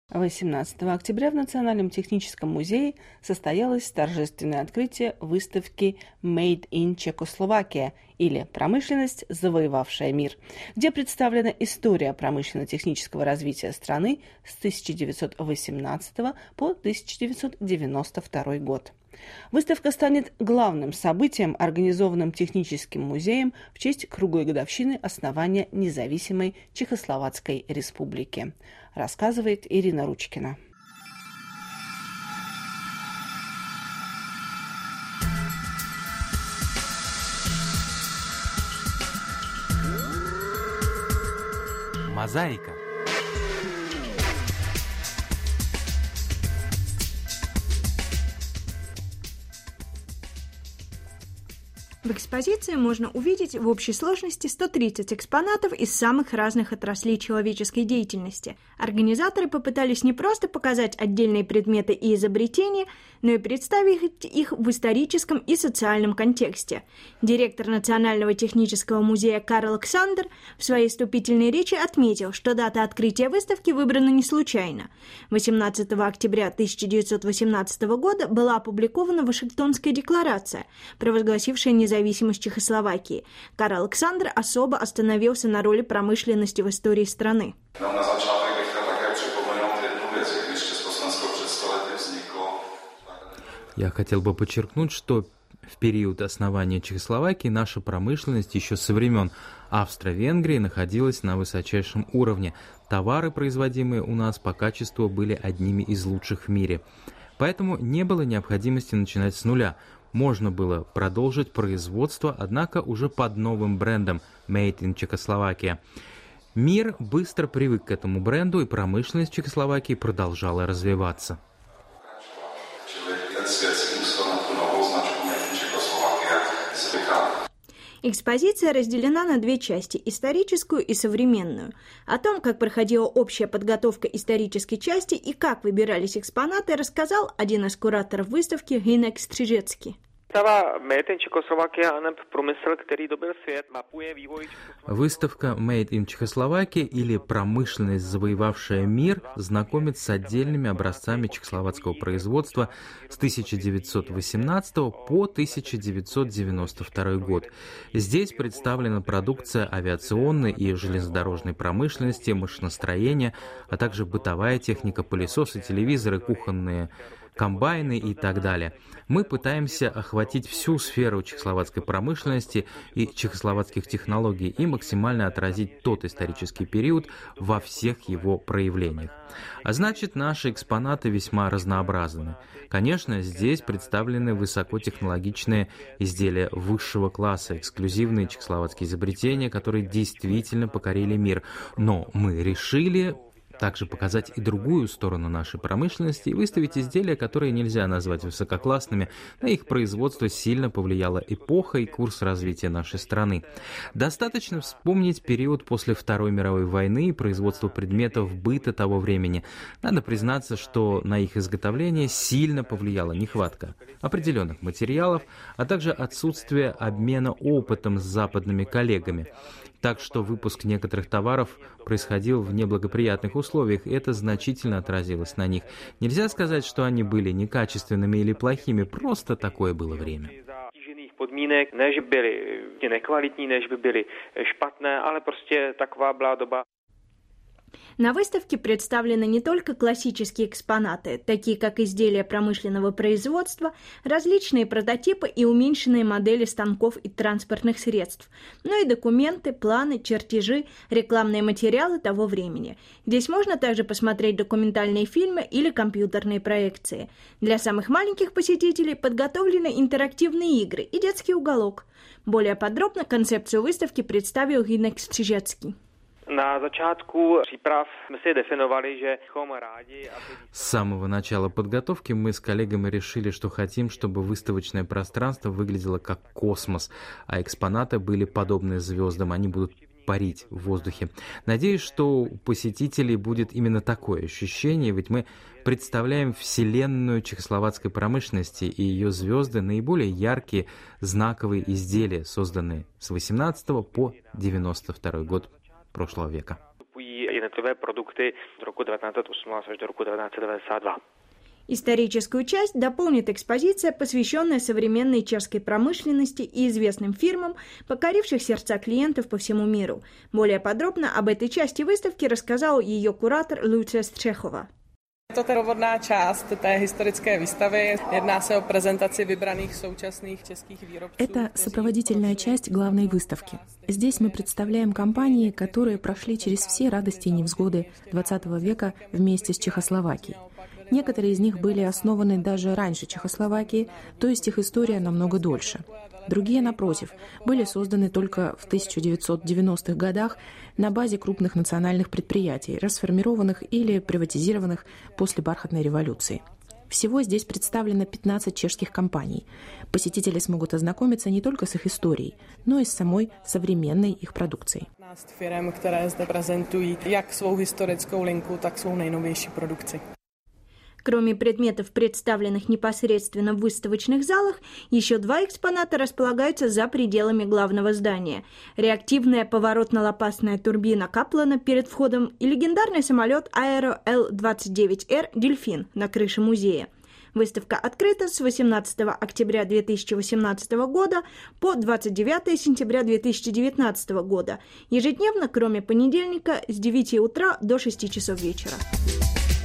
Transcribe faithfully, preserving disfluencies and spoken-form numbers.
восемнадцатого октября в Национальном техническом музее состоялось торжественное открытие выставки «Made in Czechoslovakia» или «Промышленность, завоевавшая мир», где представлена история промышленно-технического развития страны с тысяча девятьсот восемнадцатого по тысяча девятьсот девяносто второй год. Выставка станет главным событием, организованным Техническим музеем в честь круглой годовщины основания независимой Чехословацкой республики, рассказывает Ирина Ручкина. Мозаика. В экспозиции можно увидеть в общей сложности сто тридцать экспонатов из самых разных отраслей человеческой деятельности. Организаторы попытались не просто показать отдельные предметы и изобретения, но и представить их в историческом и социальном контексте. Директор Национального технического музея Карл Александр в своей вступительной речи отметил, что дата открытия выставки выбрана не случайно. восемнадцатого октября тысяча девятьсот восемнадцатого года была опубликована Вашингтонская декларация, провозгласившая независимость Независимость Чехословакии. Карл Александр особо остановился на роли промышленности в истории страны. Я хотел бы подчеркнуть, что в период основания Чехословакии наша промышленность еще со времен Австро-Венгрии находилась на высочайшем уровне. Товары, производимые у нас по качеству, были одними из лучших в мире. Поэтому не было необходимости начинать с нуля. Можно было продолжить производство, однако уже под новым брендом «Made in Czechoslovakia». Мир быстро привык к этому бренду, и промышленность Чехословакии продолжала развиваться. Экспозиция разделена на две части – историческую и современную. О том, как проходила общая подготовка исторической части и как выбирались экспонаты, рассказал один из кураторов выставки Hynek Střižecký. Выставка «Made in Czechoslovakia» или «Промышленность, завоевавшая мир» знакомит с отдельными образцами чехословацкого производства с тысяча девятьсот восемнадцатого по тысяча девятьсот девяносто второй год. Здесь представлена продукция авиационной и железнодорожной промышленности, машиностроения, а также бытовая техника, пылесосы, телевизоры, кухонные комбайны и так далее. Мы пытаемся охватить всю сферу чехословацкой промышленности и чехословацких технологий и максимально отразить тот исторический период во всех его проявлениях. А значит, наши экспонаты весьма разнообразны. Конечно, здесь представлены высокотехнологичные изделия высшего класса, эксклюзивные чехословацкие изобретения, которые действительно покорили мир. Но мы решили также показать и другую сторону нашей промышленности и выставить изделия, которые нельзя назвать высококлассными. На их производство сильно повлияла эпоха и курс развития нашей страны. Достаточно вспомнить период после Второй мировой войны и производство предметов быта того времени. Надо признаться, что на их изготовление сильно повлияла нехватка определенных материалов, а также отсутствие обмена опытом с западными коллегами. Так что выпуск некоторых товаров происходил в неблагоприятных условиях, и это значительно отразилось на них. Нельзя сказать, что они были некачественными или плохими, просто такое было время. Podmínek, ne, že byly nekvalitní, ne, že by byly špatné, ale prostě taková byla doba. На выставке представлены не только классические экспонаты, такие как изделия промышленного производства, различные прототипы и уменьшенные модели станков и транспортных средств, но и документы, планы, чертежи, рекламные материалы того времени. Здесь можно также посмотреть документальные фильмы или компьютерные проекции. Для самых маленьких посетителей подготовлены интерактивные игры и детский уголок. Более подробно концепцию выставки представил Hynek Střižecký. На začátku příprav jsme si definovali, že bychom rádi, С самого начала подготовки мы с коллегами решили, что хотим, чтобы выставочное пространство выглядело как космос, а экспонаты были подобны звездам, они будут парить в воздухе. Надеюсь, что у посетителей будет именно такое ощущение, ведь мы представляем вселенную чехословацкой промышленности, и ее звезды наиболее яркие, знаковые изделия, созданные с восемнадцатого по девяносто второй год прошлого века. předmětové produkty z roku devatenáct set osmnáct až do roku devatenáct set devadesát dva. Историческую часть дополнит экспозиция, посвященная современной чешской промышленности и известным фирмам, покоривших сердца клиентов по всему миру. Более подробно об этой части выставки рассказал ее куратор Lucie Střechová. Je to rovodná část té historické výstavy. Jedná se o prezentaci vybraných současných českých výrobců. Это сопроводительная часть главной выставки. Здесь мы представляем компании, которые прошли через все радости и невзгоды двадцатого века вместе с Чехословакией. Некоторые из них были основаны даже раньше Чехословакии, то есть их история намного дольше. Другие, напротив, были созданы только в тысяча девятьсот девяностых годах на базе крупных национальных предприятий, расформированных или приватизированных после бархатной революции. Всего здесь представлено пятнадцать чешских компаний. Посетители смогут ознакомиться не только с их историей, но и с самой современной их продукцией. пятнадцать фирм, которые здесь презентуют как свою историческую линку, так и свою наиновейшую продукцию. Кроме предметов, представленных непосредственно в выставочных залах, еще два экспоната располагаются за пределами главного здания. Реактивная поворотно-лопастная турбина Каплана перед входом и легендарный самолет Аэро Эл двадцать девять Эр «Дельфин» на крыше музея. Выставка открыта с восемнадцатого октября две тысячи восемнадцатого года по двадцать девятого сентября две тысячи девятнадцатого года, ежедневно, кроме понедельника, с девяти утра до шести часов вечера.